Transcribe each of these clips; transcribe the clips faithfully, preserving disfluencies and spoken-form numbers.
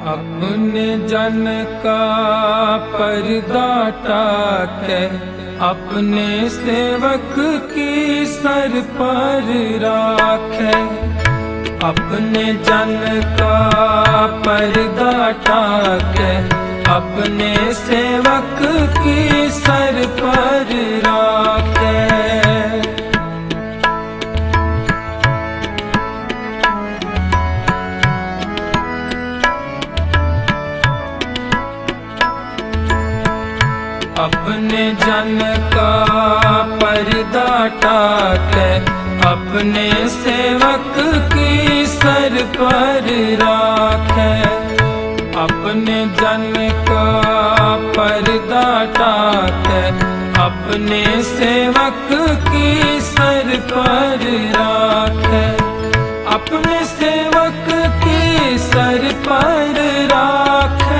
अपने जन का पर्दा टाके अपने सेवक की सर पर राखे। अपने जन का पर्दा टाके अपने सेवक की सर पर राखे। अपने जन का पर्दा टाके अपने सेवक की सर पर राखे। अपने जन का पर्दा टाके अपने सेवक की सर पर राखे। अपने सेवक की सर पर राखे।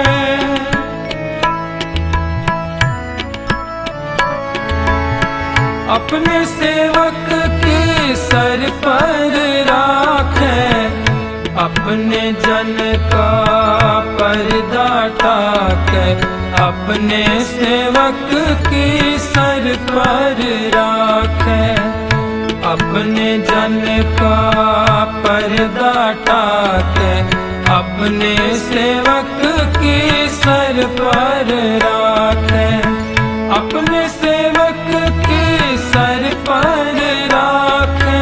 अपने सेवक के सर पर राखे। अपने जन का पर्दा टाके अपने सेवक की सर पर राखे। अपने जन का पर्दा टाके अपने सेवक की सर पर राखे। अपने सेवक के सर पर राखे।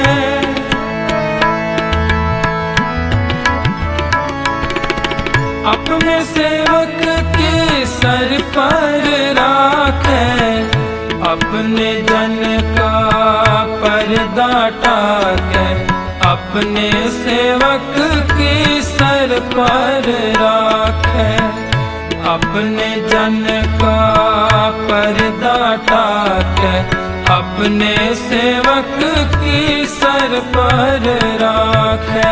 अपने सेवक के सर पर राखे। अपने जन का पर्दा टाके अपने सेवक के सर पर राखे। अपने जन का पर्दा टाके अपने सेवक की सर पर राखे।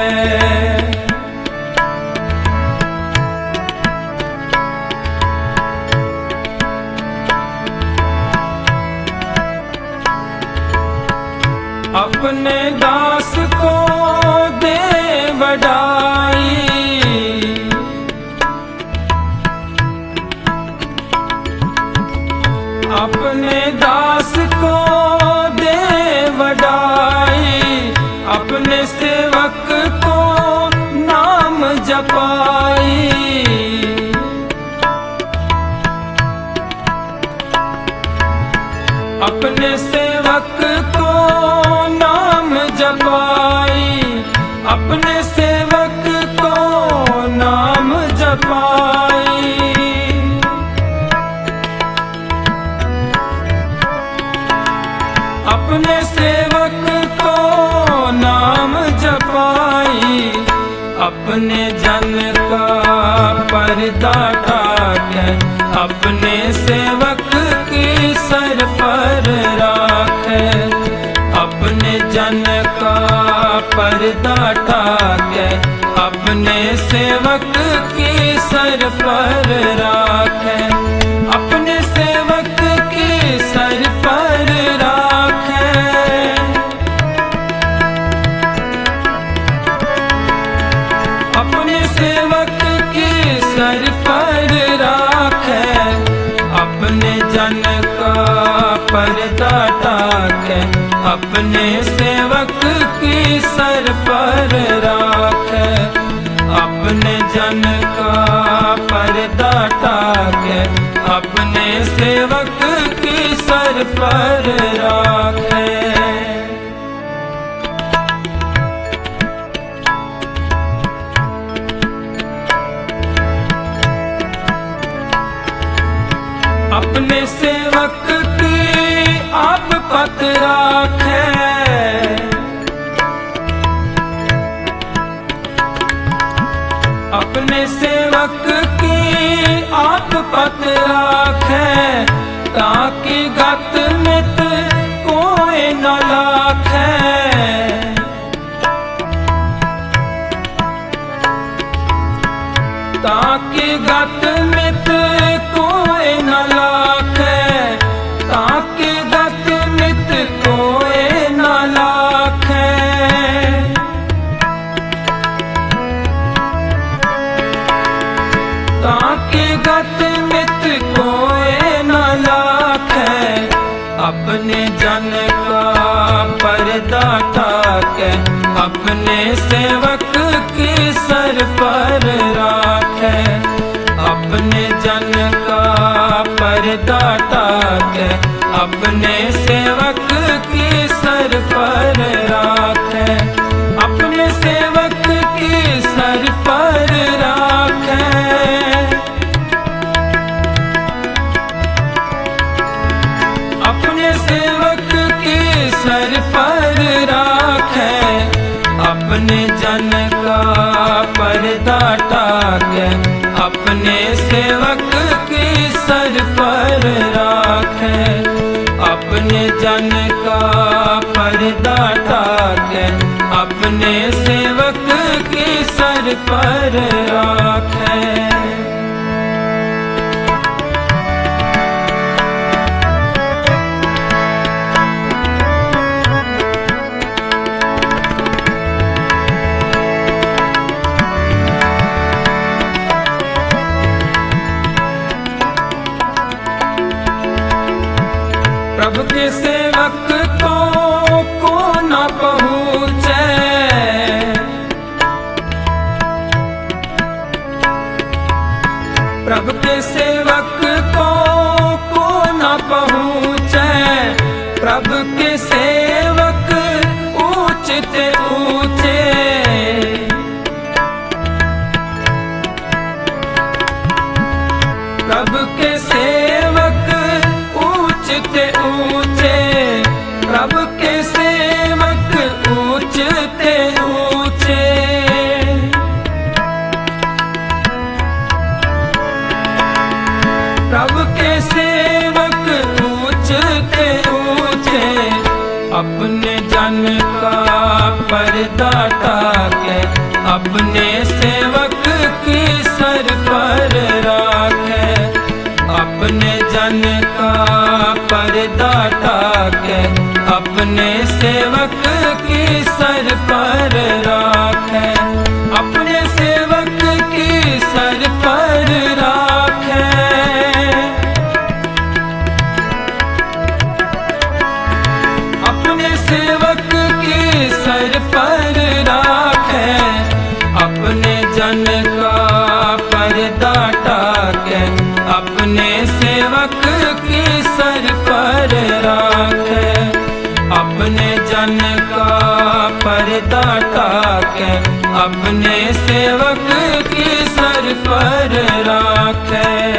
अपने दास को दे वडाई। अपने दास को दे वडाई। अपने सेवक को नाम जपाई। अपने सेवक को नाम जपाई। अपने सेवक को नाम जपाई। अपने सेवक को नाम जपाई। अपने जन का पर्दा टाके अपने सेवक की सर पर राखे। अपने जन का पर्दा टाके अपने सेवक की सर पर राखे। अपने सेवक की सर पर राखे। अपने सेवक की सर पर राखे। अपने जन का पर्दा टाके अपने सेवक की सर पर राखे। अपने जन का पर्दा टाके अपने सेवक की सर पर राखे। अपने सेवक की आप पत राखे। अपने सेवक की आप पत राखे। ताकि गत मित कोई न लाखे। ताकि गत मित कोई न लाखे। ताकि गत मित कोई न लाखे। टाके, अपने सेवक की सर पर राखे। अपने जन का पर्दा टाके, अपने सेवक की सर पर राखे। अपने सेवक की सर पर राखे। अपने सेवक की सर पर राखे। अपने जन का पर्दा टाके, अपने सेवक की सर पर राखे। अपने जन का पर्दा टाके, अपने सेवक की सर पर राखे। प्रभु के सेवक को को न पहुँचे। प्रभु के सेवक को को न पहुँचे। प्रभु के सेवक ऊंचते ऊंचे। प्रभु के सेवक ऊंचते ऊंचे। प्रभु के सेवक ऊंचते ऊंचे। प्रभु के सेवक ऊंचते ऊंचे। अपने जन का पर्दा टाके, अपने सेवक की सर पर राखे। अपने जन का पर्दा टाके, अपने सेवक की सर पर राखे। अपने सेवक की सर पर राखे। अपने सेवक की सर पर राखे। अपने जन का पर्दा टाके, अपने सेवक की सर पर राखे। अपने जन का पर्दा टाके, अपने सेवक की सर पर राखे।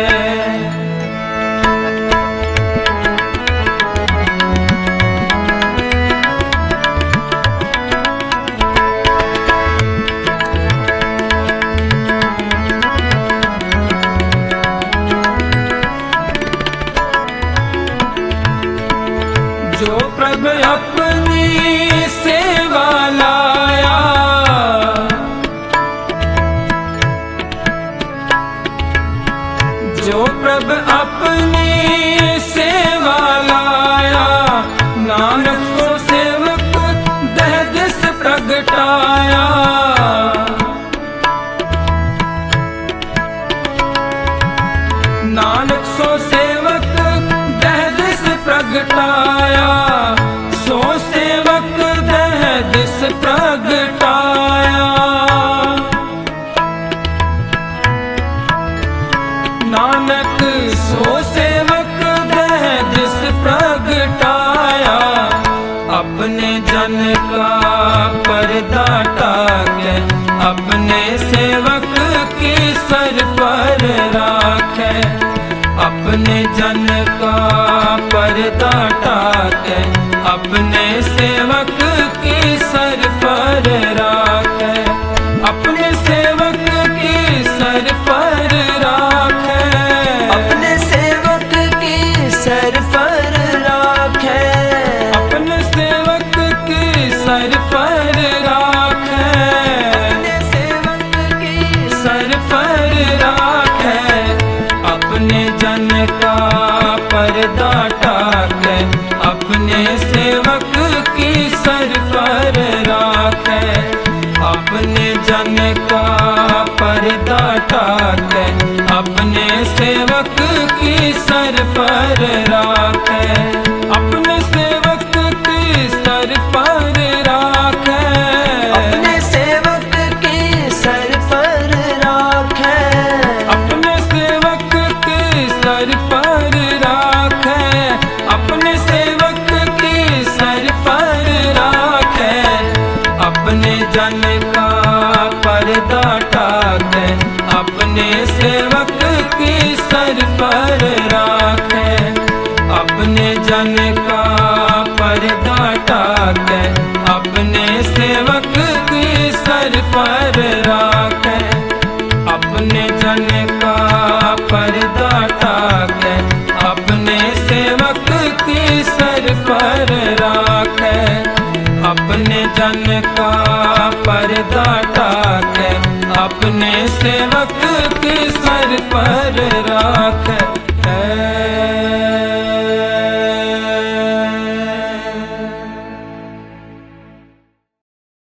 जो प्रभु अपनी सेवा लाया। जो प्रभु अपनी सेवा लाया। नानक को सेवक दह दिस प्रगटाया। नानक सो सेवक दह दिस प्रगटाया। सो सेवक दह दिस प्रगटाया। नानक सो सेवक दह दिस प्रगटाया। अपने जन का पर्दा टाके, अपने सेवक की सर पर राखे। अपने जन का पर्दा टाके, अपने सेवक की सर पर राखे। अपने सेवक की सर पर राखे। अपने सेवक की सर पर राखे। अपने सेवक की सर पर राखे। अपने सेवक की सर पर राखे। अपने जन का पर्दा टाके, अपने सेवक की अपने जन का पर्दा ढाके, अपने सेवक की सर पर राखे। अपने जन का पर्दा ढाके, अपने सेवक की सर पर राखे। अपने जन का पर्दा ढाके, अपने सेवक की सर पर राखे। अपने जन का पर्दा ढाके, अपने सेवक की सर पर राखे।